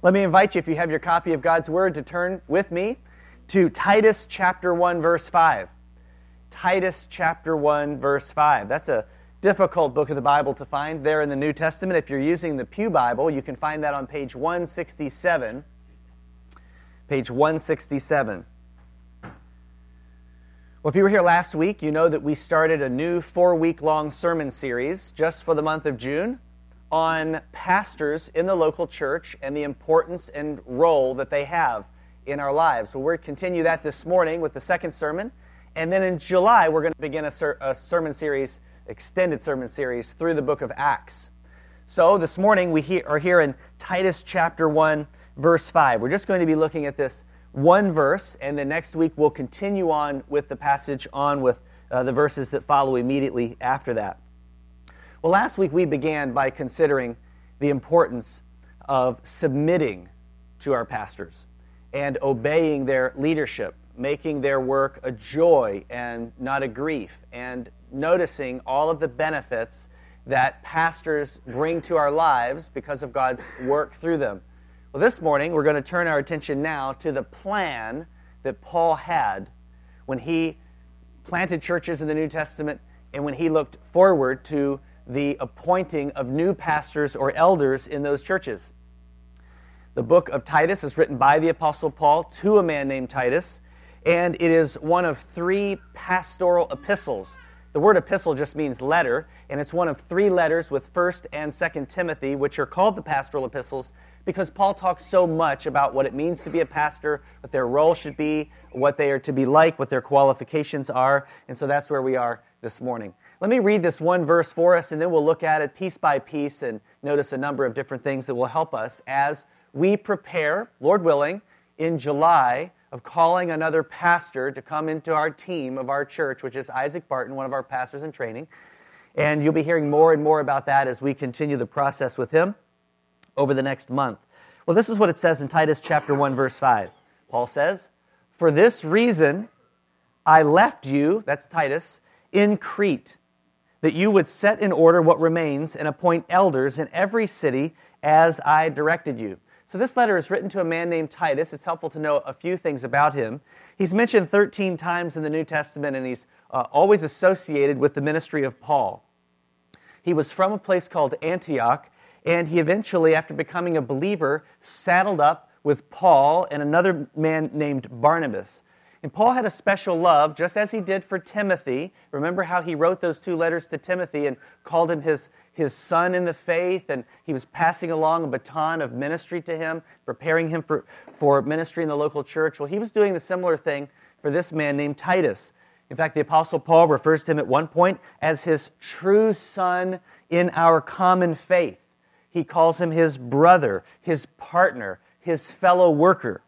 Let me invite you, if you have your copy of God's Word, to turn with me to Titus chapter 1, verse 5. Titus chapter 1, verse 5. That's a difficult book of the Bible to find there in the New Testament. If you're using the Pew Bible, you can find that on page 167. Page 167. Well, if you were here last week, you know that we started a new 4-week-long sermon series just for the month of June on pastors in the local church and the importance and role that they have in our lives. So we're going to continue that this morning with the second sermon. And then in July, we're going to begin a sermon series, extended sermon series, through the book of Acts. So this morning, we are here in Titus chapter 1, verse 5. We're just going to be looking at this one verse, and then next week we'll continue on with the passage on with the verses that follow immediately after that. Well, last week we began by considering the importance of submitting to our pastors and obeying their leadership, making their work a joy and not a grief, and noticing all of the benefits that pastors bring to our lives because of God's work through them. Well, this morning we're going to turn our attention now to the plan that Paul had when he planted churches in the New Testament and when he looked forward to the appointing of new pastors or elders in those churches. The book of Titus is written by the Apostle Paul to a man named Titus, and it is one of 3 pastoral epistles. The word epistle just means letter, and it's one of 3 letters with 1st and 2nd Timothy, which are called the pastoral epistles because Paul talks so much about what it means to be a pastor, what their role should be, what they are to be like, what their qualifications are, and so that's where we are this morning. Let me read this one verse for us, and then we'll look at it piece by piece and notice a number of different things that will help us as we prepare, Lord willing, in July of calling another pastor to come into our team of our church, which is Isaac Barton, one of our pastors in training. And you'll be hearing more and more about that as we continue the process with him over the next month. Well, this is what it says in Titus chapter 1, verse 5. Paul says, "For this reason I left you," that's Titus, "in Crete, that you would set in order what remains and appoint elders in every city as I directed you." So this letter is written to a man named Titus. It's helpful to know a few things about him. He's mentioned 13 times in the New Testament, and he's always associated with the ministry of Paul. He was from a place called Antioch, and he eventually, after becoming a believer, saddled up with Paul and another man named Barnabas. And Paul had a special love, just as he did for Timothy. Remember how he wrote those 2 letters to Timothy and called him his son in the faith, and he was passing along a baton of ministry to him, preparing him for ministry in the local church. Well, he was doing the similar thing for this man named Titus. In fact, the Apostle Paul refers to him at one point as his true son in our common faith. He calls him his brother, his partner, his fellow worker.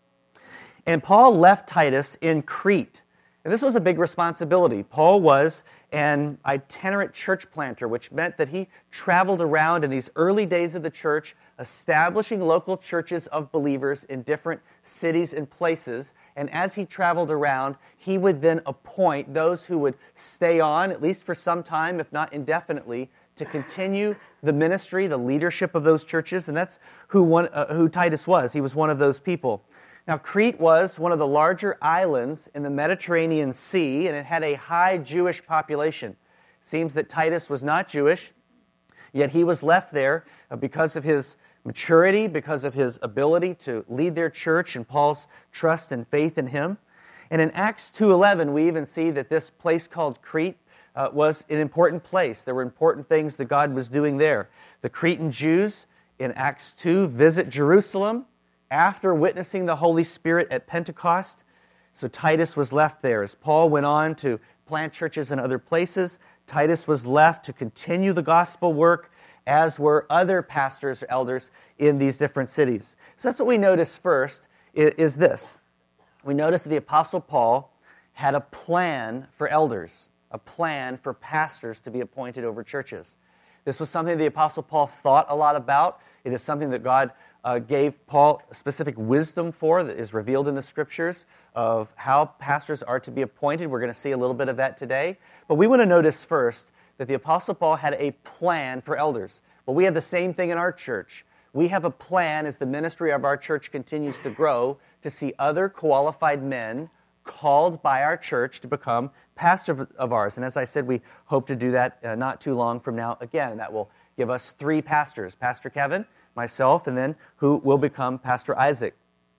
And Paul left Titus in Crete. And this was a big responsibility. Paul was an itinerant church planter, which meant that he traveled around in these early days of the church, establishing local churches of believers in different cities and places. And as he traveled around, he would then appoint those who would stay on, at least for some time, if not indefinitely, to continue the ministry, the leadership of those churches. And that's who Titus was. He was one of those people. Now, Crete was one of the larger islands in the Mediterranean Sea, and it had a high Jewish population. It seems that Titus was not Jewish, yet he was left there because of his maturity, because of his ability to lead their church and Paul's trust and faith in him. And in Acts 2:11, we even see that this place called Crete was an important place. There were important things that God was doing there. The Cretan Jews in Acts 2 visit Jerusalem after witnessing the Holy Spirit at Pentecost. So Titus was left there. As Paul went on to plant churches in other places, Titus was left to continue the gospel work, as were other pastors or elders in these different cities. So that's what we notice first, is this. We notice that the Apostle Paul had a plan for elders, a plan for pastors to be appointed over churches. This was something the Apostle Paul thought a lot about. It is something that God gave Paul specific wisdom for, that is revealed in the Scriptures, of how pastors are to be appointed. We're going to see a little bit of that today. But we want to notice first that the Apostle Paul had a plan for elders. Well, we have the same thing in our church. We have a plan as the ministry of our church continues to grow to see other qualified men called by our church to become pastors of ours. And as I said, we hope to do that not too long from now. Again, that will give us 3 pastors, Pastor Kevin, myself, and then who will become Pastor Isaac.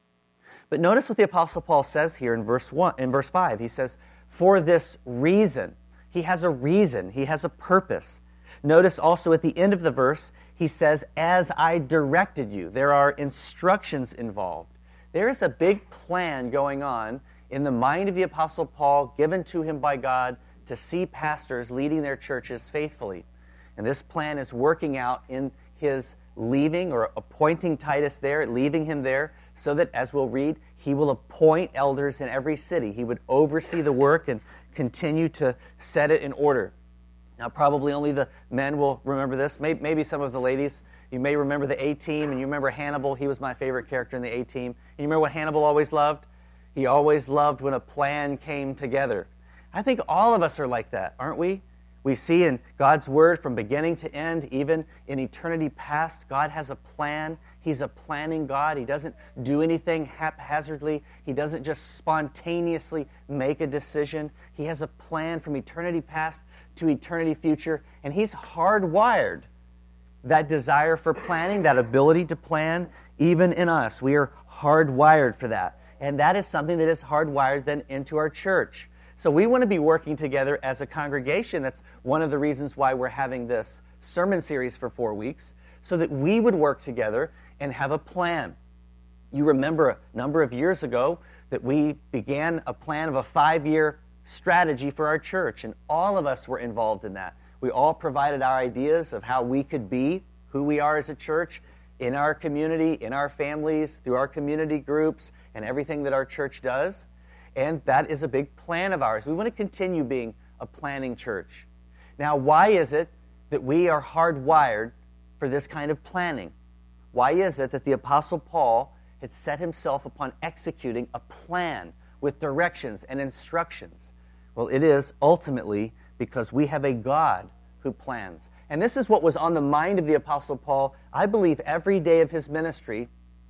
But notice what the Apostle Paul says here in verse 5. He says, for this reason. He has a reason. He has a purpose. Notice also at the end of the verse, he says, as I directed you. There are instructions involved. There is a big plan going on in the mind of the Apostle Paul, given to him by God to see pastors leading their churches faithfully. And this plan is working out in his leaving or appointing Titus there, leaving him there, so that, as we'll read, he will appoint elders in every city. He would oversee the work and continue to set it in order. Now, probably only the men will remember this. Maybe some of the ladies. You may remember the A-Team, and you remember Hannibal. He was my favorite character in the A-Team. And you remember what Hannibal always loved? He always loved when a plan came together. I think all of us are like that, aren't we? We see in God's Word from beginning to end, even in eternity past, God has a plan. He's a planning God. He doesn't do anything haphazardly. He doesn't just spontaneously make a decision. He has a plan from eternity past to eternity future, and He's hardwired that desire for planning, that ability to plan, even in us. We are hardwired for that. And that is something that is hardwired then into our church. So we want to be working together as a congregation. That's one of the reasons why we're having this sermon series for 4 weeks, so that we would work together and have a plan. You remember a number of years ago that we began a plan of a 5-year strategy for our church, and all of us were involved in that. We all provided our ideas of how we could be who we are as a church in our community, in our families, through our community groups, and everything that our church does. And that is a big plan of ours. We want to continue being a planning church. Now, why is it that we are hardwired for this kind of planning? Why is it that the Apostle Paul had set himself upon executing a plan with directions and instructions? Well, it is ultimately because we have a God who plans. And this is what was on the mind of the Apostle Paul. I believe every day of his ministry,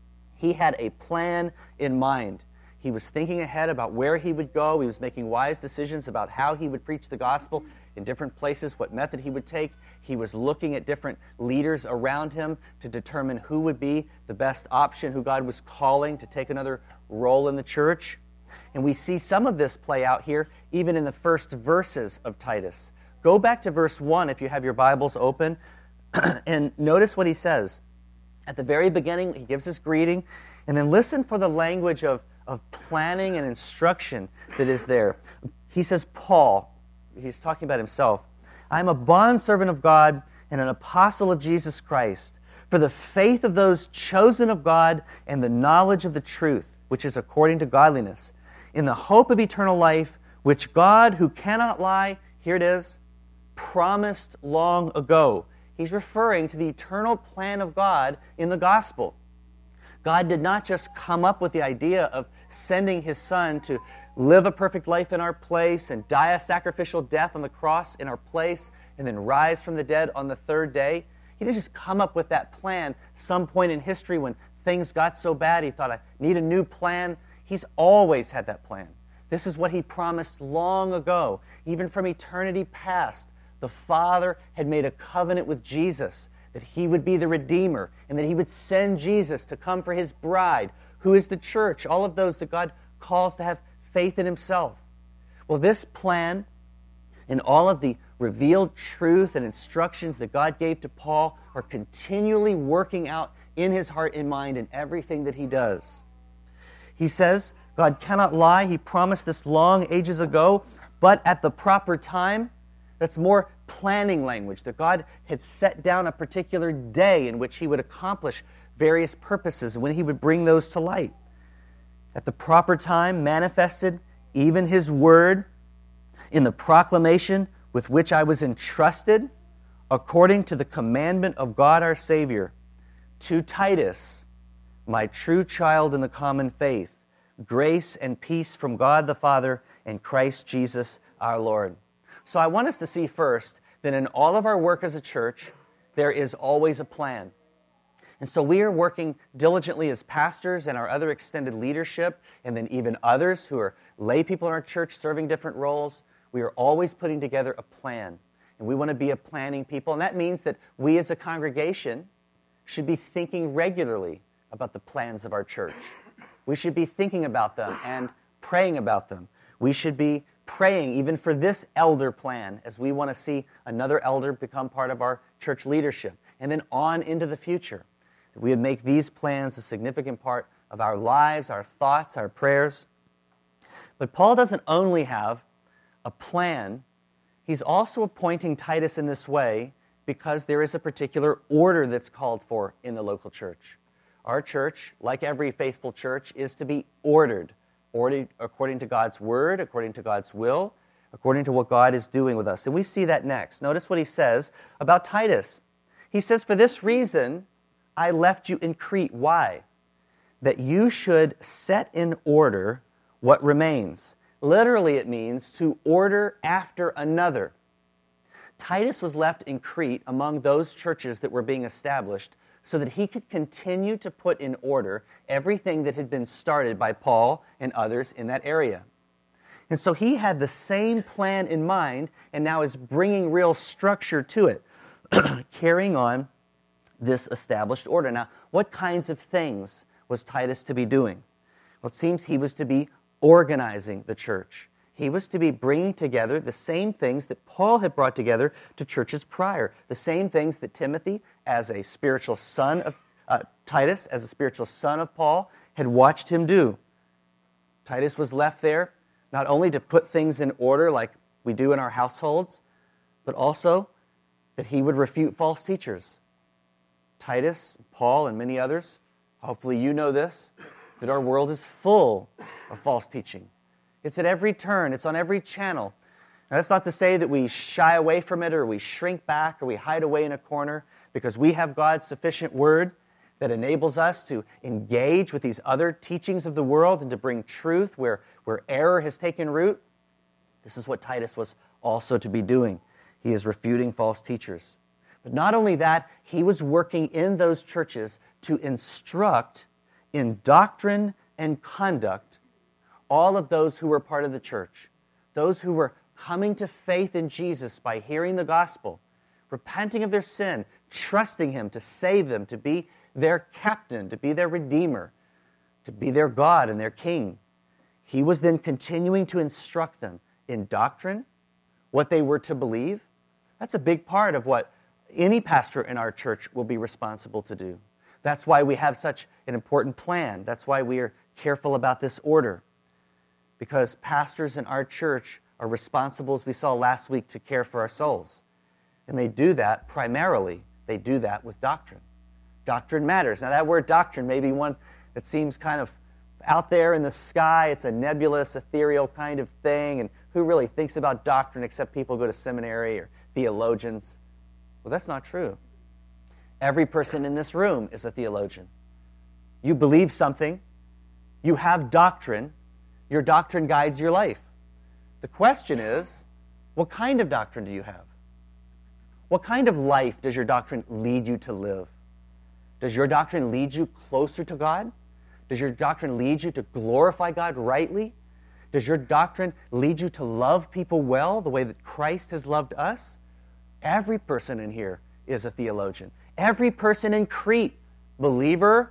he had a plan in mind. He was thinking ahead about where he would go. He was making wise decisions about how he would preach the gospel in different places, what method he would take. He was looking at different leaders around him to determine who would be the best option, who God was calling to take another role in the church. And we see some of this play out here even in the first verses of Titus. Go back to verse 1 if you have your Bibles open, and notice what he says. At the very beginning, he gives his greeting, and then listen for the language of planning and instruction that is there. He says, Paul, he's talking about himself, I'm a bondservant of God and an apostle of Jesus Christ, for the faith of those chosen of God and the knowledge of the truth, which is according to godliness, in the hope of eternal life, which God, who cannot lie, here it is, promised long ago. He's referring to the eternal plan of God in the gospel. God did not just come up with the idea of sending His Son to live a perfect life in our place and die a sacrificial death on the cross in our place and then rise from the dead on the 3rd day. He didn't just come up with that plan some point in history when things got so bad. He thought, I need a new plan. He's always had that plan. This is what He promised long ago. Even from eternity past, the Father had made a covenant with Jesus that He would be the Redeemer and that He would send Jesus to come for His bride, who is the church, all of those that God calls to have faith in Himself. Well, this plan and all of the revealed truth and instructions that God gave to Paul are continually working out in his heart and mind in everything that he does. He says, God cannot lie. He promised this long ages ago, but at the proper time. That's more planning language, that God had set down a particular day in which He would accomplish various purposes, when He would bring those to light. At the proper time manifested even His word in the proclamation with which I was entrusted, according to the commandment of God our Savior, to Titus, my true child in the common faith, grace and peace from God the Father and Christ Jesus our Lord. So I want us to see first that in all of our work as a church, there is always a plan. And so we are working diligently as pastors and our other extended leadership, and then even others who are lay people in our church serving different roles. We are always putting together a plan, and we want to be a planning people. And that means that we as a congregation should be thinking regularly about the plans of our church. We should be thinking about them and praying about them. We should be praying even for this elder plan as we want to see another elder become part of our church leadership, and then on into the future. We would make these plans a significant part of our lives, our thoughts, our prayers. But Paul doesn't only have a plan, he's also appointing Titus in this way because there is a particular order that's called for in the local church. Our church, like every faithful church, is to be ordered according to God's word, according to God's will, according to what God is doing with us. And we see that next. Notice what he says about Titus. He says, "For this reason, I left you in Crete." Why? That you should set in order what remains. Literally, it means to order after another. Titus was left in Crete among those churches that were being established so that he could continue to put in order everything that had been started by Paul and others in that area. And so he had the same plan in mind and now is bringing real structure to it, carrying on this established order. Now, what kinds of things was Titus to be doing? Well, it seems he was to be organizing the church. He was to be bringing together the same things that Paul had brought together to churches prior, the same things that Timothy, as a spiritual son of Titus, as a spiritual son of Paul, had watched him do. Titus was left there not only to put things in order like we do in our households, but also that he would refute false teachers. Titus, Paul, and many others, hopefully you know this, that our world is full of false teaching. It's at every turn. It's on every channel. Now, that's not to say that we shy away from it or we shrink back or we hide away in a corner, because we have God's sufficient word that enables us to engage with these other teachings of the world and to bring truth where error has taken root. This is what Titus was also to be doing. He is refuting false teachers. But not only that, he was working in those churches to instruct in doctrine and conduct all of those who were part of the church, those who were coming to faith in Jesus by hearing the gospel, repenting of their sin, trusting him to save them, to be their captain, to be their redeemer, to be their God and their king. He was then continuing to instruct them in doctrine, what they were to believe. That's a big part of what any pastor in our church will be responsible to do. That's why we have such an important plan. That's why we are careful about this order. Because pastors in our church are responsible, as we saw last week, to care for our souls. And they do that primarily, they do that with doctrine. Doctrine matters. Now that word doctrine may be one that seems kind of out there in the sky. It's a nebulous, ethereal kind of thing. And who really thinks about doctrine except people who go to seminary or theologians? Well, that's not true. Every person in this room is a theologian. You believe something. You have doctrine. Your doctrine guides your life. The question is, what kind of doctrine do you have? What kind of life does your doctrine lead you to live? Does your doctrine lead you closer to God? Does your doctrine lead you to glorify God rightly? Does your doctrine lead you to love people well the way that Christ has loved us? Every person in here is a theologian. Every person in Crete, believer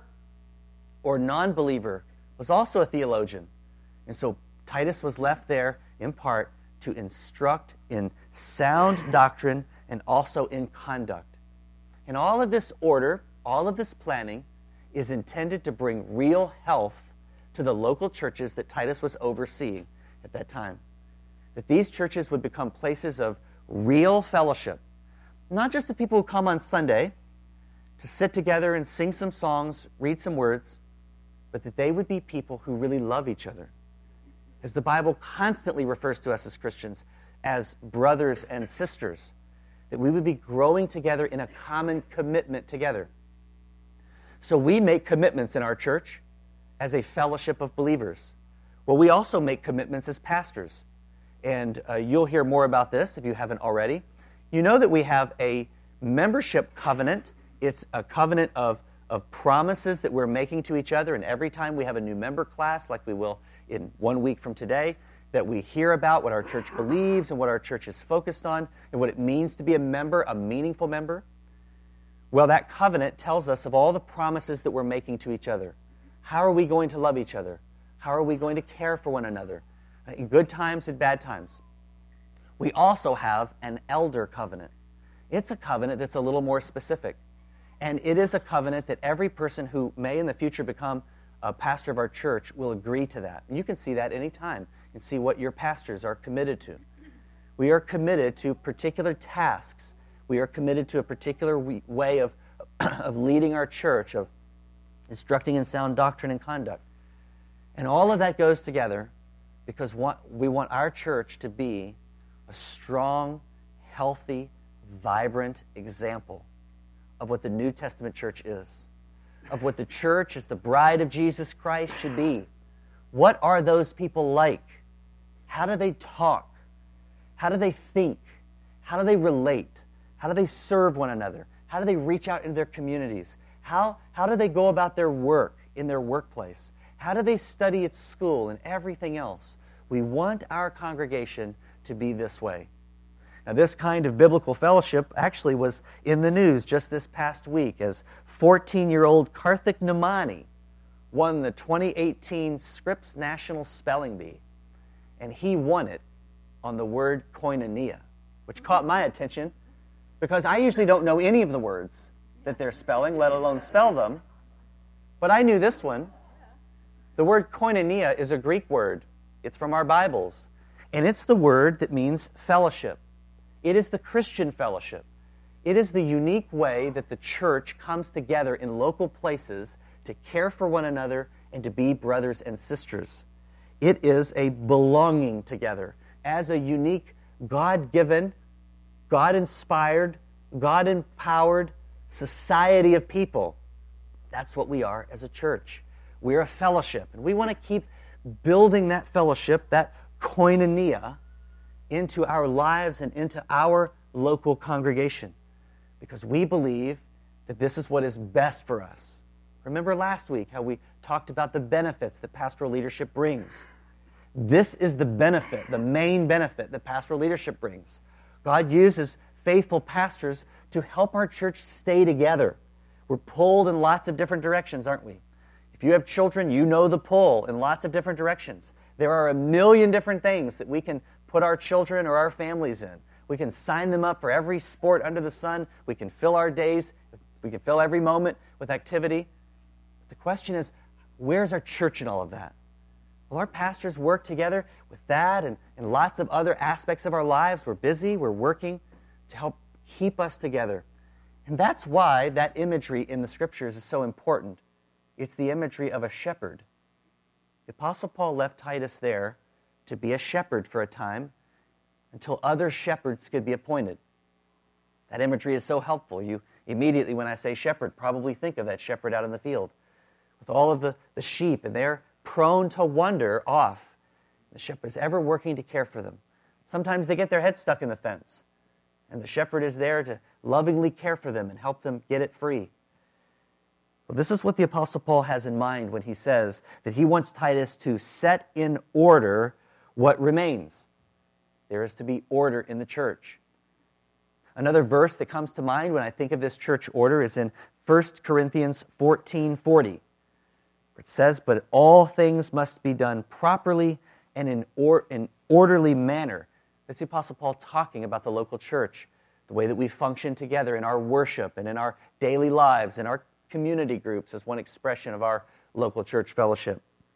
or non-believer, was also a theologian. And so Titus was left there in part to instruct in sound doctrine and also in conduct. And all of this order, all of this planning is intended to bring real health to the local churches that Titus was overseeing at that time. That these churches would become places of real fellowship. Not just the people who come on Sunday to sit together and sing some songs, read some words, but that they would be people who really love each other. As the Bible constantly refers to us as Christians as brothers and sisters, that we would be growing together in a common commitment together. So we make commitments in our church as a fellowship of believers. Well, we also make commitments as pastors. And you'll hear more about this if you haven't already. You know that we have a membership covenant. It's a covenant of of promises that we're making to each other. And every time we have a new member class, like we will in 1 week from today, that we hear about what our church believes and what our church is focused on and what it means to be a member, a meaningful member. Well, that covenant tells us of all the promises that we're making to each other. How are we going to love each other? How are we going to care for one another in good times and bad times? We also have an elder covenant. It's a covenant that's a little more specific. And it is a covenant that every person who may in the future become a pastor of our church will agree to that. And you can see that anytime and see what your pastors are committed to. We are committed to particular tasks. We are committed to a particular way of leading our church, of instructing in sound doctrine and conduct. And all of that goes together because we want our church to be a strong, healthy, vibrant example of what the New Testament church is, of what the church as the bride of Jesus Christ should be. What are those people like? How do they talk? How do they think? How do they relate? How do they serve one another? How do they reach out into their communities? How do they go about their work in their workplace? How do they study at school and everything else? We want our congregation to be this way. Now, this kind of biblical fellowship actually was in the news just this past week as 14-year-old Karthik Namani won the 2018 Scripps National Spelling Bee. And he won it on the word koinonia, which caught my attention because I usually don't know any of the words that they're spelling, let alone spell them. But I knew this one. The word koinonia is a Greek word. It's from our Bibles. And it's the word that means fellowship. It is the Christian fellowship. It is the unique way that the church comes together in local places to care for one another and to be brothers and sisters. It is a belonging together as a unique, God-given, God-inspired, God-empowered society of people. That's what we are as a church. We're a fellowship, and we want to keep building that fellowship, that koinonia, into our lives and into our local congregation because we believe that this is what is best for us. Remember last week how we talked about the benefits that pastoral leadership brings. This is the benefit, the main benefit that pastoral leadership brings. God uses faithful pastors to help our church stay together. We're pulled in lots of different directions, aren't we? If you have children, you know the pull in lots of different directions. There are a million different things that we can put our children or our families in. We can sign them up for every sport under the sun. We can fill our days. We can fill every moment with activity. The question is, where's our church in all of that? Will our pastors work together with that and lots of other aspects of our lives? We're busy, we're working to help keep us together. And that's why that imagery in the Scriptures is so important. It's the imagery of a shepherd. The Apostle Paul left Titus there to be a shepherd for a time until other shepherds could be appointed. That imagery is so helpful. You immediately, when I say shepherd, probably think of that shepherd out in the field with all of the sheep, and they're prone to wander off. The shepherd's ever working to care for them. Sometimes they get their head stuck in the fence, and the shepherd is there to lovingly care for them and help them get it free. Well, this is what the Apostle Paul has in mind when he says that he wants Titus to set in order what remains. There is to be order in the church. Another verse that comes to mind when I think of this church order is in 1 Corinthians 14:40, where it says, "But all things must be done properly and in orderly manner." That's the Apostle Paul talking about the local church, the way that we function together in our worship and in our daily lives, in our community groups as one expression of our local church fellowship.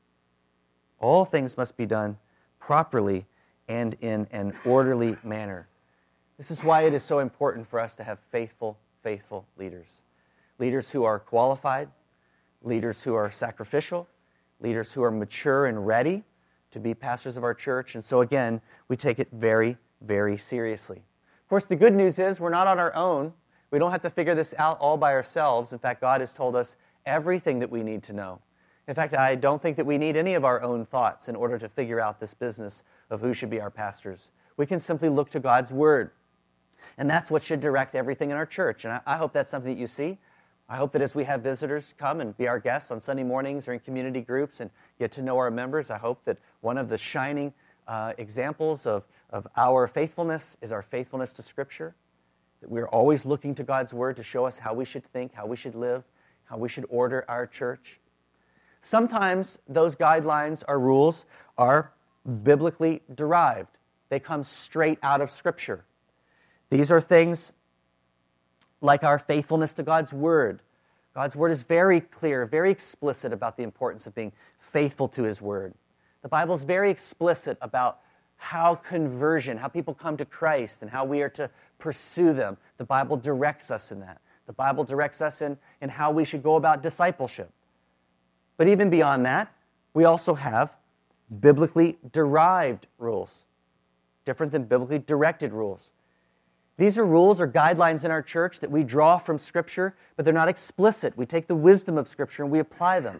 All things must be done properly and in an orderly manner. This is why it is so important for us to have faithful leaders. Leaders who are qualified, leaders who are sacrificial, leaders who are mature and ready to be pastors of our church. And so again, we take it very, very seriously. Of course, the good news is we're not on our own. We don't have to figure this out all by ourselves. In fact, God has told us everything that we need to know. In fact, I don't think that we need any of our own thoughts in order to figure out this business of who should be our pastors. We can simply look to God's Word. And that's what should direct everything in our church. And I hope that's something that you see. I hope that as we have visitors come and be our guests on Sunday mornings or in community groups and get to know our members, I hope that one of the shining examples of our faithfulness is our faithfulness to Scripture, that we're always looking to God's Word to show us how we should think, how we should live, how we should order our church. Sometimes those guidelines or rules are biblically derived. They come straight out of Scripture. These are things like our faithfulness to God's Word. God's Word is very clear, very explicit about the importance of being faithful to His Word. The Bible is very explicit about how conversion, how people come to Christ, and how we are to pursue them. The Bible directs us in that. The Bible directs us in how we should go about discipleship. But even beyond that, we also have biblically derived rules, different than biblically directed rules. These are rules or guidelines in our church that we draw from Scripture, but they're not explicit. We take the wisdom of Scripture and we apply them.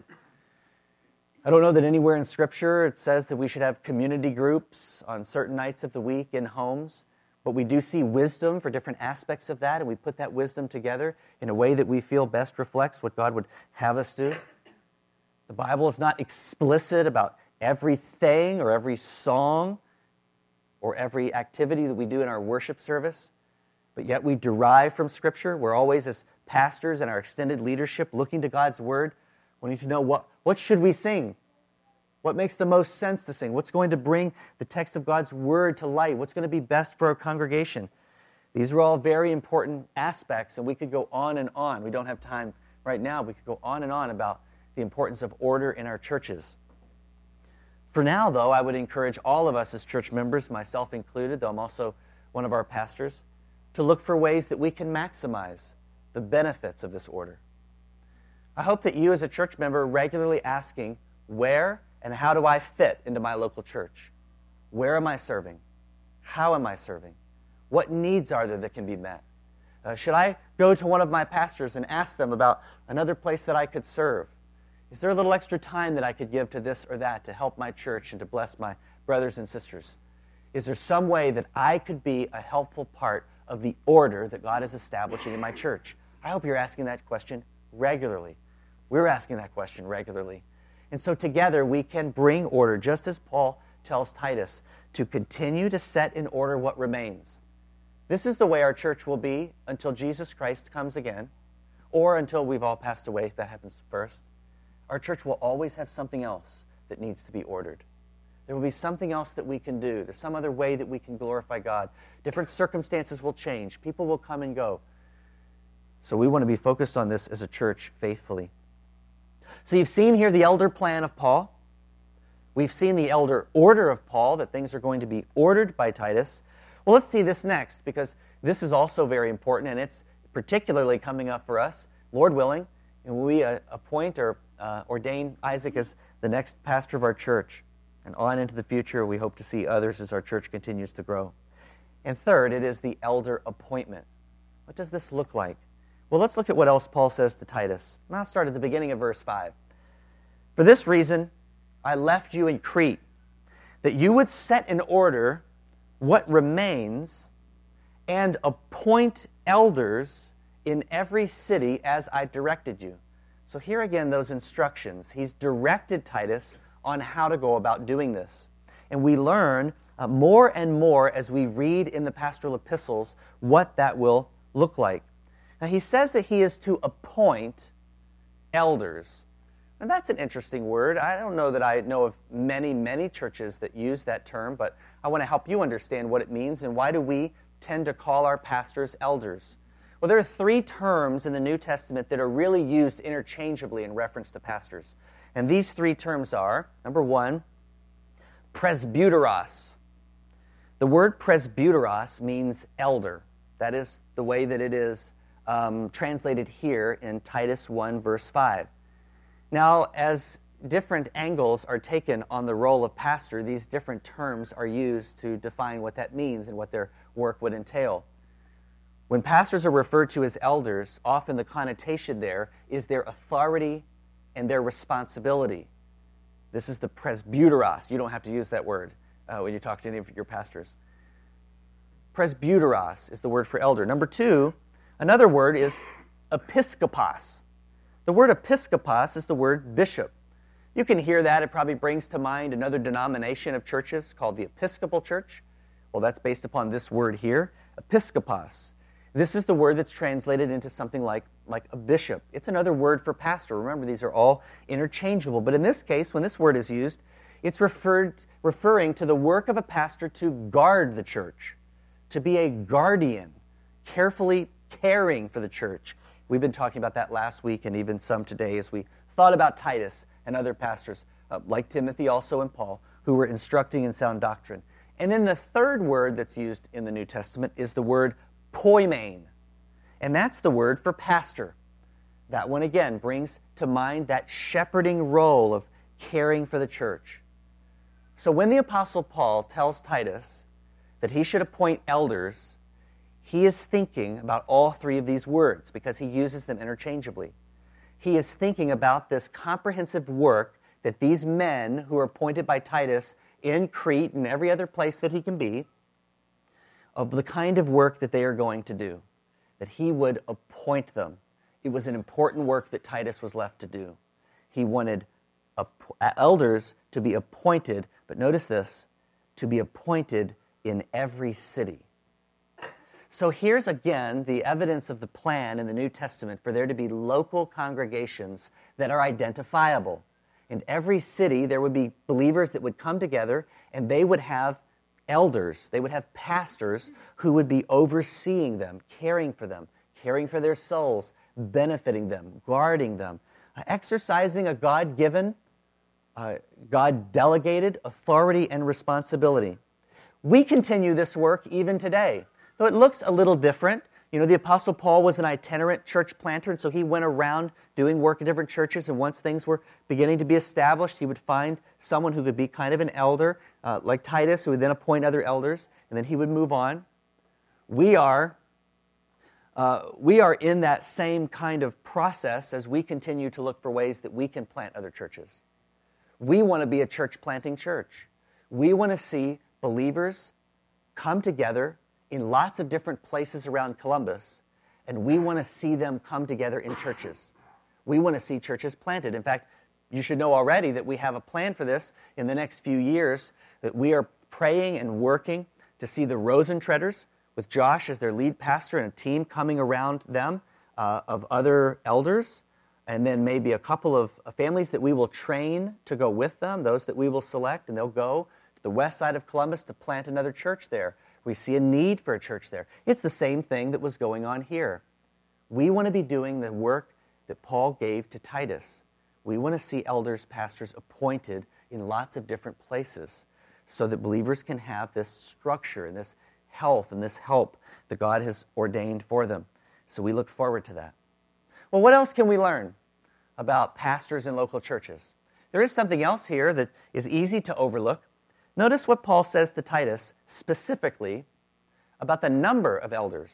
I don't know that anywhere in Scripture it says that we should have community groups on certain nights of the week in homes, but we do see wisdom for different aspects of that, and we put that wisdom together in a way that we feel best reflects what God would have us do. The Bible is not explicit about everything or every song or every activity that we do in our worship service, but yet we derive from Scripture. We're always, as pastors and our extended leadership, looking to God's Word. We need to know what should we sing? What makes the most sense to sing? What's going to bring the text of God's Word to light? What's going to be best for our congregation? These are all very important aspects, and we could go on and on. We don't have time right now. We could go on and on about the importance of order in our churches. For now, though, I would encourage all of us as church members, myself included, though I'm also one of our pastors, to look for ways that we can maximize the benefits of this order. I hope that you as a church member are regularly asking, where and how do I fit into my local church? Where am I serving? How am I serving? What needs are there that can be met? Should I go to one of my pastors and ask them about another place that I could serve? Is there a little extra time that I could give to this or that to help my church and to bless my brothers and sisters? Is there some way that I could be a helpful part of the order that God is establishing in my church? I hope you're asking that question regularly. We're asking that question regularly. And so together we can bring order, just as Paul tells Titus, to continue to set in order what remains. This is the way our church will be until Jesus Christ comes again, or until we've all passed away, if that happens first. Our church will always have something else that needs to be ordered. There will be something else that we can do. There's some other way that we can glorify God. Different circumstances will change. People will come and go. So we want to be focused on this as a church faithfully. So you've seen here the elder plan of Paul. We've seen the elder order of Paul, that things are going to be ordered by Titus. Well, let's see this next, because this is also very important, and it's particularly coming up for us, Lord willing, and we appoint or ordain Isaac as the next pastor of our church. And on into the future, we hope to see others as our church continues to grow. And third, it is the elder appointment. What does this look like? Well, let's look at what else Paul says to Titus. And I'll start at the beginning of verse 5. For this reason, I left you in Crete, that you would set in order what remains and appoint elders in every city as I directed you. So here again, those instructions. He's directed Titus on how to go about doing this. And we learn more and more as we read in the pastoral epistles what that will look like. Now, he says that he is to appoint elders. And that's an interesting word. I don't know that I know of many churches that use that term, but I want to help you understand what it means and why do we tend to call our pastors elders. Well, there are three terms in the New Testament that are really used interchangeably in reference to pastors. And these three terms are, number one, presbyteros. The word presbyteros means elder. That is the way that it is translated here in Titus 1, verse 5. Now, as different angles are taken on the role of pastor, these different terms are used to define what that means and what their work would entail. When pastors are referred to as elders, often the connotation there is their authority and their responsibility. This is the presbyteros. You don't have to use that word when you talk to any of your pastors. Presbyteros is the word for elder. Number two, another word is episkopos. The word episkopos is the word bishop. You can hear that. It probably brings to mind another denomination of churches called the Episcopal Church. Well, that's based upon this word here, episkopos. This is the word that's translated into something like a bishop. It's another word for pastor. Remember, these are all interchangeable. But in this case, when this word is used, it's referring to the work of a pastor to guard the church, to be a guardian, carefully caring for the church. We've been talking about that last week and even some today as we thought about Titus and other pastors, like Timothy also and Paul, who were instructing in sound doctrine. And then the third word that's used in the New Testament is the word poimen. And that's the word for pastor. That one, again, brings to mind that shepherding role of caring for the church. So when the Apostle Paul tells Titus that he should appoint elders, he is thinking about all three of these words because he uses them interchangeably. He is thinking about this comprehensive work that these men who are appointed by Titus in Crete and every other place that he can be, of the kind of work that they are going to do, that he would appoint them. It was an important work that Titus was left to do. He wanted elders to be appointed, but notice this, to be appointed in every city. So here's again the evidence of the plan in the New Testament for there to be local congregations that are identifiable. In every city, there would be believers that would come together and they would have elders, they would have pastors who would be overseeing them, caring for their souls, benefiting them, guarding them, exercising a God-given, God-delegated authority and responsibility. We continue this work even today, though it looks a little different. You know, the Apostle Paul was an itinerant church planter, and so he went around doing work in different churches, and once things were beginning to be established, he would find someone who could be kind of an elder, like Titus, who would then appoint other elders, and then he would move on. We are in that same kind of process as we continue to look for ways that we can plant other churches. We want to be a church planting church. We want to see believers come together in lots of different places around Columbus, and we want to see them come together in churches. We want to see churches planted. In fact, you should know already that we have a plan for this in the next few years, that we are praying and working to see the Rosentreaders, with Josh as their lead pastor and a team coming around them of other elders, and then maybe a couple of families that we will train to go with them, those that we will select, and they'll go to the west side of Columbus to plant another church there. We see a need for a church there. It's the same thing that was going on here. We want to be doing the work that Paul gave to Titus. We want to see elders, pastors appointed in lots of different places so that believers can have this structure and this health and this help that God has ordained for them. So we look forward to that. Well, what else can we learn about pastors in local churches? There is something else here that is easy to overlook. Notice what Paul says to Titus specifically about the number of elders.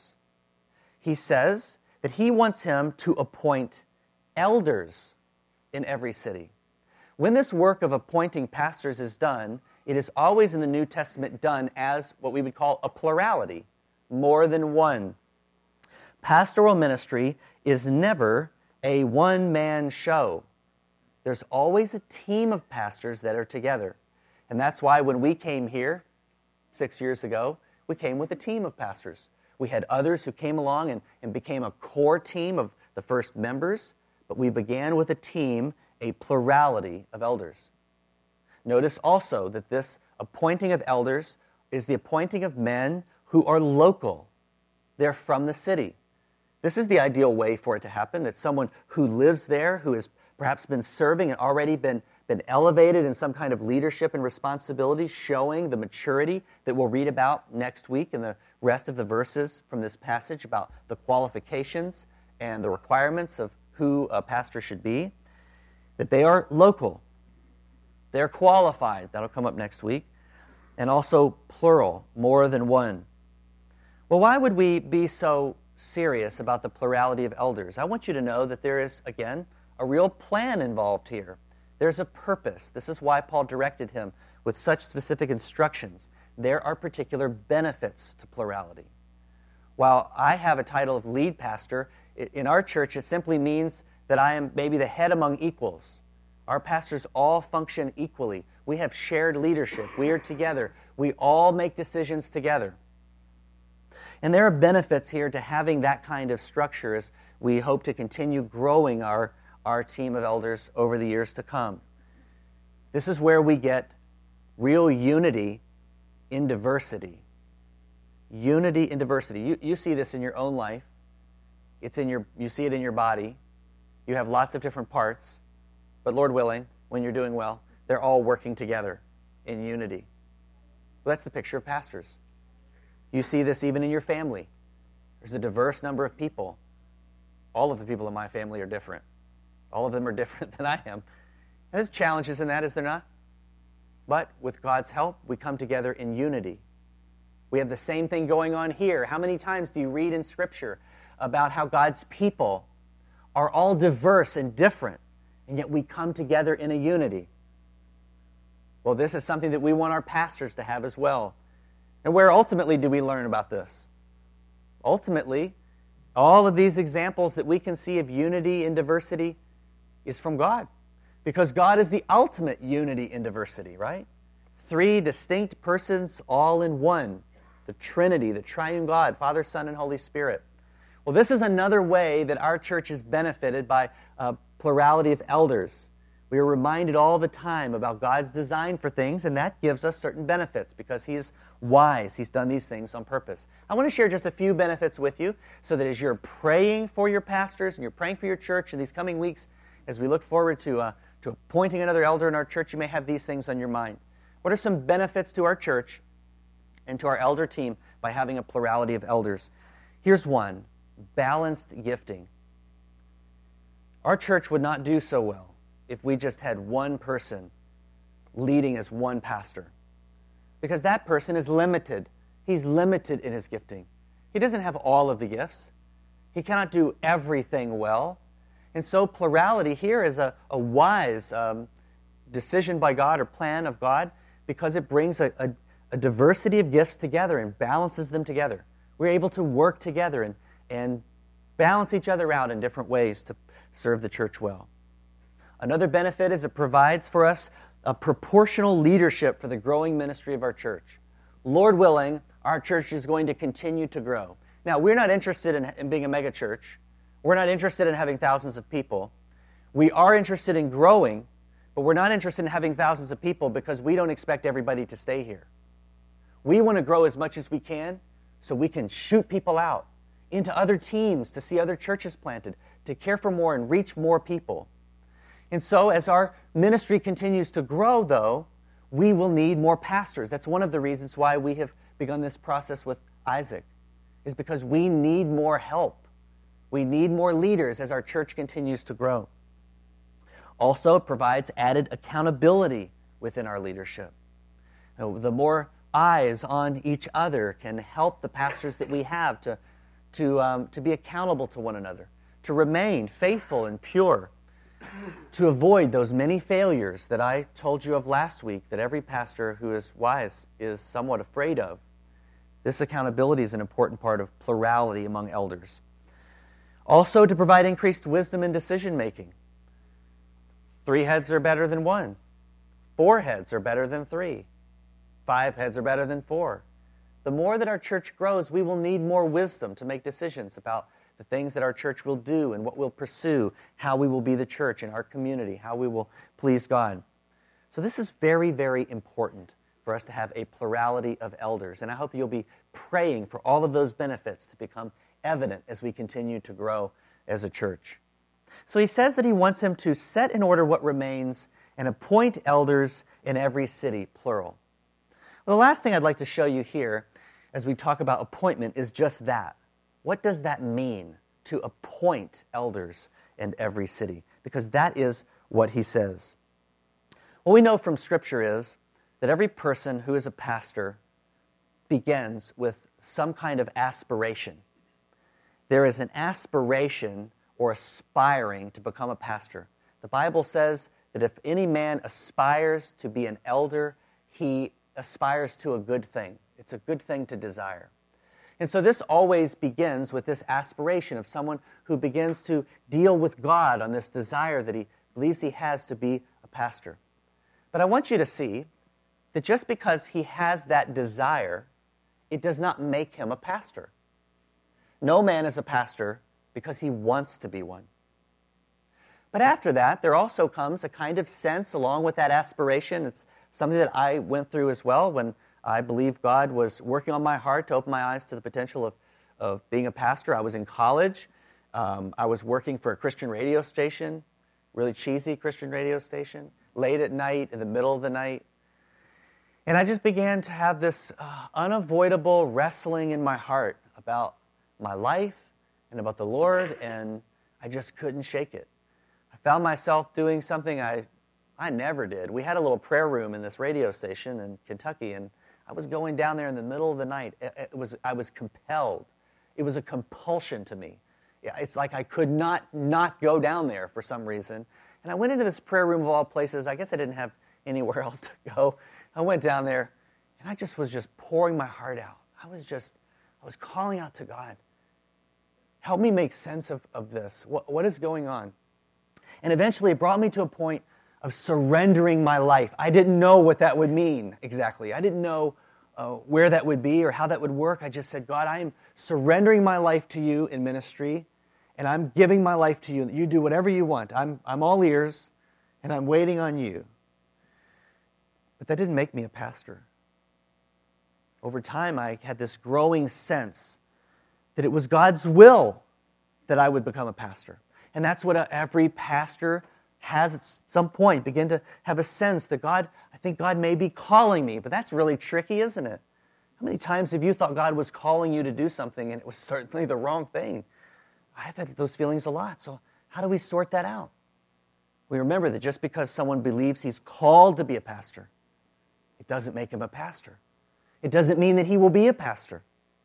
He says that he wants him to appoint elders in every city. When this work of appointing pastors is done, it is always in the New Testament done as what we would call a plurality, more than one. Pastoral ministry is never a one-man show. There's always a team of pastors that are together. And that's why when we came here 6 years ago, we came with a team of pastors. We had others who came along and became a core team of the first members, but we began with a team, a plurality of elders. Notice also that this appointing of elders is the appointing of men who are local. They're from the city. This is the ideal way for it to happen, that someone who lives there, who has perhaps been serving and already been elevated in some kind of leadership and responsibility, showing the maturity that we'll read about next week in the rest of the verses from this passage about the qualifications and the requirements of who a pastor should be, that they are local. They're qualified. That'll come up next week. And also plural, more than one. Well, why would we be so serious about the plurality of elders? I want you to know that there is, again, a real plan involved here. There's a purpose. This is why Paul directed him with such specific instructions. There are particular benefits to plurality. While I have a title of lead pastor, In our church, it simply means that I am maybe the head among equals. Our pastors all function equally. We have shared leadership. We are together. We all make decisions together. And there are benefits here to having that kind of structure as we hope to continue growing our team of elders over the years to come. This is where we get real unity in diversity. Unity in diversity. You see this in your own life. You see it in your body. You have lots of different parts. But Lord willing, when you're doing well, they're all working together in unity. Well, that's the picture of pastors. You see this even in your family. There's a diverse number of people. All of the people in my family are different. All of them are different than I am. There's challenges in that, is there not? But with God's help, we come together in unity. We have the same thing going on here. How many times do you read in Scripture about how God's people are all diverse and different, and yet we come together in a unity? Well, this is something that we want our pastors to have as well. And where ultimately do we learn about this? Ultimately, all of these examples that we can see of unity in diversity is from God. Because God is the ultimate unity in diversity, right? 3 distinct persons all in one. The Trinity, the triune God, Father, Son, and Holy Spirit. Well, this is another way that our church is benefited by a plurality of elders. We are reminded all the time about God's design for things, and that gives us certain benefits because He is wise. He's done these things on purpose. I want to share just a few benefits with you so that as you're praying for your pastors and you're praying for your church in these coming weeks, as we look forward to appointing another elder in our church, you may have these things on your mind. What are some benefits to our church and to our elder team by having a plurality of elders? Here's one: balanced gifting. Our church would not do so well if we just had one person leading as one pastor, because that person is limited. He's limited in his gifting. He doesn't have all of the gifts. He cannot do everything well. And so plurality here is a wise decision by God or plan of God, because it brings a diversity of gifts together and balances them together. We're able to work together and balance each other out in different ways to serve the church well. Another benefit is it provides for us a proportional leadership for the growing ministry of our church. Lord willing, our church is going to continue to grow. Now, we're not interested in being a mega church. We're not interested in having thousands of people. We are interested in growing, but we're not interested in having thousands of people because we don't expect everybody to stay here. We want to grow as much as we can so we can shoot people out into other teams to see other churches planted, to care for more and reach more people. And so as our ministry continues to grow, though, we will need more pastors. That's one of the reasons why we have begun this process with Isaac, is because we need more help. We need more leaders as our church continues to grow. Also, it provides added accountability within our leadership. The more eyes on each other can help the pastors that we have to be accountable to one another, to remain faithful and pure, to avoid those many failures that I told you of last week that every pastor who is wise is somewhat afraid of. This accountability is an important part of plurality among elders. Also, to provide increased wisdom in decision-making. 3 heads are better than 1. 4 heads are better than 3. 5 heads are better than 4. The more that our church grows, we will need more wisdom to make decisions about the things that our church will do and what we'll pursue, how we will be the church in our community, how we will please God. So this is very, very important for us to have a plurality of elders. And I hope you'll be praying for all of those benefits to become evident as we continue to grow as a church. So he says that he wants him to set in order what remains and appoint elders in every city, plural. Well, the last thing I'd like to show you here as we talk about appointment is just that. What does that mean, to appoint elders in every city? Because that is what he says. What we know from Scripture is that every person who is a pastor begins with some kind of aspiration. There is an aspiration or aspiring to become a pastor. The Bible says that if any man aspires to be an elder, he aspires to a good thing. It's a good thing to desire. And so this always begins with this aspiration of someone who begins to deal with God on this desire that he believes he has to be a pastor. But I want you to see that just because he has that desire, it does not make him a pastor. No man is a pastor because he wants to be one. But after that, there also comes a kind of sense along with that aspiration. It's something that I went through as well when I believe God was working on my heart to open my eyes to the potential of being a pastor. I was in college. I was working for a Christian radio station, really cheesy Christian radio station, late at night, in the middle of the night. And I just began to have this unavoidable wrestling in my heart about my life and about the Lord, and I just couldn't shake it. I found myself doing something I never did. We had a little prayer room in this radio station in Kentucky, and I was going down there in the middle of the night. I was compelled. It was a compulsion to me. It's like I could not go down there for some reason. And I went into this prayer room of all places. I guess I didn't have anywhere else to go. I went down there, and I was pouring my heart out. I was calling out to God. Help me make sense of this. What is going on? And eventually it brought me to a point of surrendering my life. I didn't know what that would mean exactly. I didn't know where that would be or how that would work. I just said, God, I am surrendering my life to you in ministry, and I'm giving my life to you. You do whatever you want. I'm all ears, and I'm waiting on you. But that didn't make me a pastor. Over time, I had this growing sense that it was God's will that I would become a pastor. And that's what every pastor has at some point, begin to have a sense that I think God may be calling me. But that's really tricky, isn't it? How many times have you thought God was calling you to do something and it was certainly the wrong thing? I've had those feelings a lot. So how do we sort that out? We remember that just because someone believes he's called to be a pastor, it doesn't make him a pastor. It doesn't mean that he will be a pastor.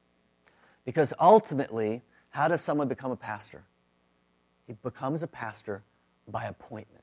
Because ultimately, how does someone become a pastor? He becomes a pastor by appointment.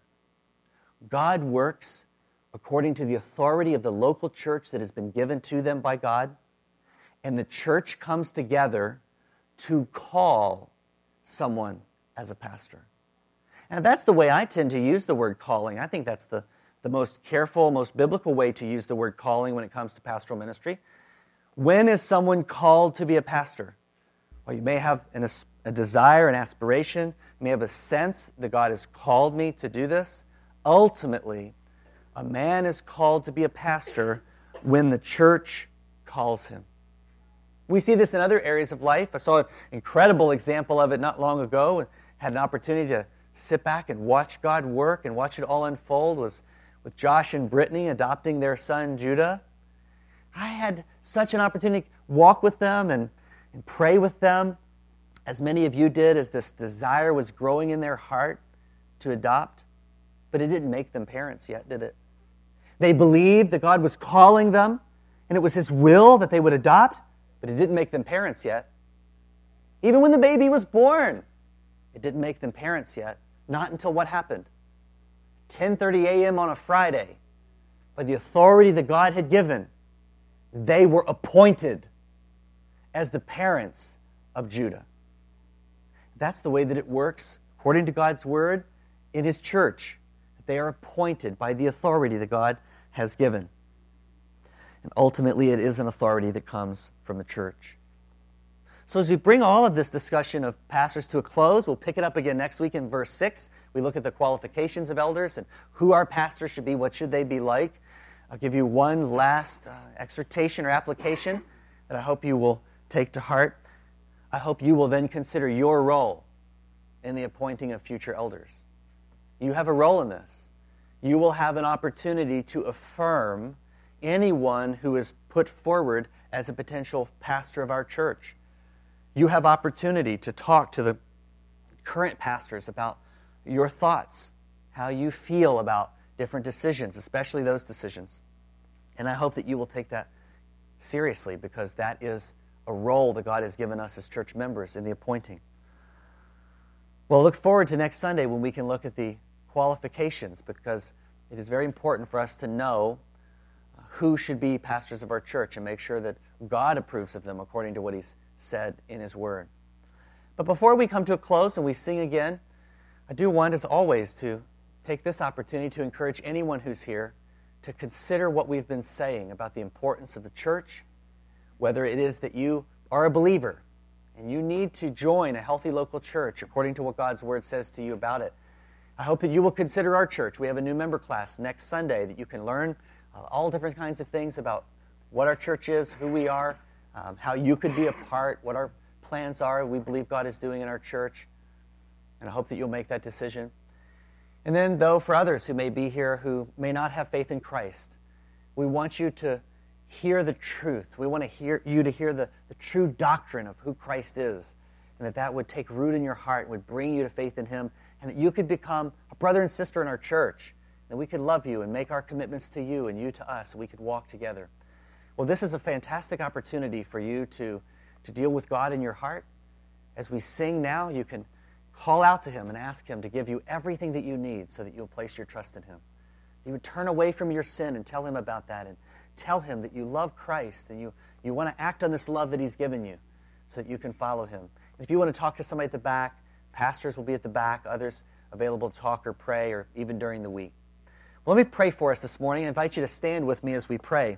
God works according to the authority of the local church that has been given to them by God, and the church comes together to call someone as a pastor. And that's the way I tend to use the word calling. I think that's the most careful, most biblical way to use the word calling when it comes to pastoral ministry. When is someone called to be a pastor? Well, you may have a desire, an aspiration. You may have a sense that God has called me to do this. Ultimately, a man is called to be a pastor when the church calls him. We see this in other areas of life. I saw an incredible example of it not long ago and had an opportunity to sit back and watch God work and watch it all unfold. Was with Josh and Brittany adopting their son Judah. I had such an opportunity to walk with them and pray with them, as many of you did, as this desire was growing in their heart to adopt. But it didn't make them parents yet, did it? They believed that God was calling them, and it was His will that they would adopt, but it didn't make them parents yet. Even when the baby was born, it didn't make them parents yet. Not until what happened? 10:30 a.m. on a Friday, by the authority that God had given, they were appointed as the parents of Judah. That's the way that it works, according to God's word, in His church. They are appointed by the authority that God has given. And ultimately, it is an authority that comes from the church. So as we bring all of this discussion of pastors to a close, we'll pick it up again next week in verse 6. We look at the qualifications of elders and who our pastors should be, what should they be like. I'll give you one last exhortation or application that I hope you will take to heart. I hope you will then consider your role in the appointing of future elders. You have a role in this. You will have an opportunity to affirm anyone who is put forward as a potential pastor of our church. You have opportunity to talk to the current pastors about your thoughts, how you feel about different decisions, especially those decisions. And I hope that you will take that seriously, because that is a role that God has given us as church members in the appointing. Well, look forward to next Sunday when we can look at the qualifications, because it is very important for us to know who should be pastors of our church and make sure that God approves of them according to what He's said in His Word. But before we come to a close and we sing again, I do want, as always, to take this opportunity to encourage anyone who's here to consider what we've been saying about the importance of the church, whether it is that you are a believer and you need to join a healthy local church according to what God's Word says to you about it. I hope that you will consider our church. We have a new member class next Sunday that you can learn all different kinds of things about what our church is, who we are, how you could be a part, what our plans are, we believe God is doing in our church. And I hope that you'll make that decision. And then, though, for others who may be here who may not have faith in Christ, we want you to hear the truth. We want to hear the true doctrine of who Christ is, and that would take root in your heart and would bring you to faith in Him, and that you could become a brother and sister in our church, that we could love you and make our commitments to you and you to us, and we could walk together. Well, this is a fantastic opportunity for you to deal with God in your heart. As we sing now, you can call out to Him and ask Him to give you everything that you need so that you'll place your trust in Him. You would turn away from your sin and tell Him about that, and tell Him that you love Christ and you want to act on this love that He's given you so that you can follow Him. If you want to talk to somebody at the back, pastors will be at the back, others available to talk or pray, or even during the week. Well, let me pray for us this morning. I invite you to stand with me as we pray.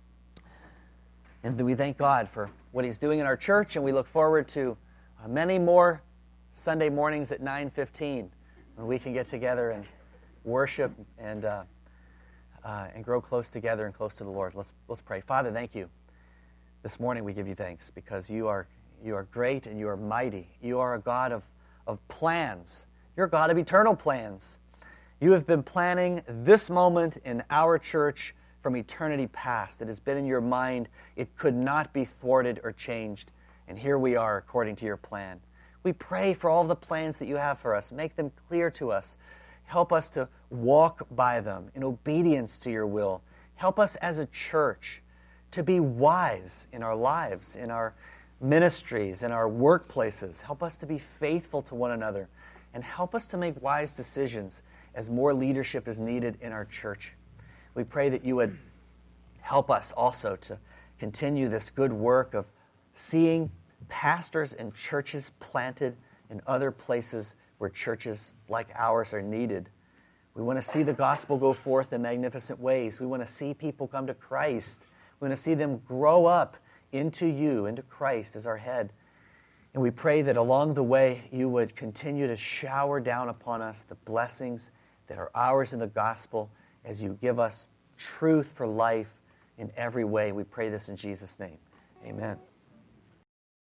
And we thank God for what He's doing in our church, and we look forward to many more Sunday mornings at 9:15 when we can get together and worship and grow close together and close to the Lord. Let's pray. Father, thank you. This morning we give you thanks because you are great and you are mighty. You are a God of plans. You're a God of eternal plans. You have been planning this moment in our church from eternity past. It has been in your mind. It could not be thwarted or changed. And here we are according to your plan. We pray for all the plans that you have for us. Make them clear to us. Help us to walk by them in obedience to your will. Help us as a church to be wise in our lives, in our ministries, in our workplaces. Help us to be faithful to one another. And help us to make wise decisions as more leadership is needed in our church. We pray that you would help us also to continue this good work of seeing pastors and churches planted in other places where churches like ours are needed. We want to see the gospel go forth in magnificent ways. We want to see people come to Christ. We want to see them grow up into you, into Christ as our head. And we pray that along the way you would continue to shower down upon us the blessings that are ours in the gospel as you give us truth for life in every way. We pray this in Jesus' name. Amen.